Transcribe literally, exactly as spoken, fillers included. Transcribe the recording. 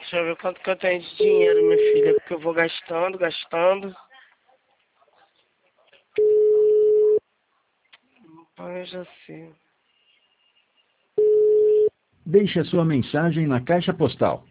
Deixa eu ver quanto que eu tenho de dinheiro, minha filha, porque eu vou gastando, gastando. Ah, eu já sei. Deixe a sua mensagem na caixa postal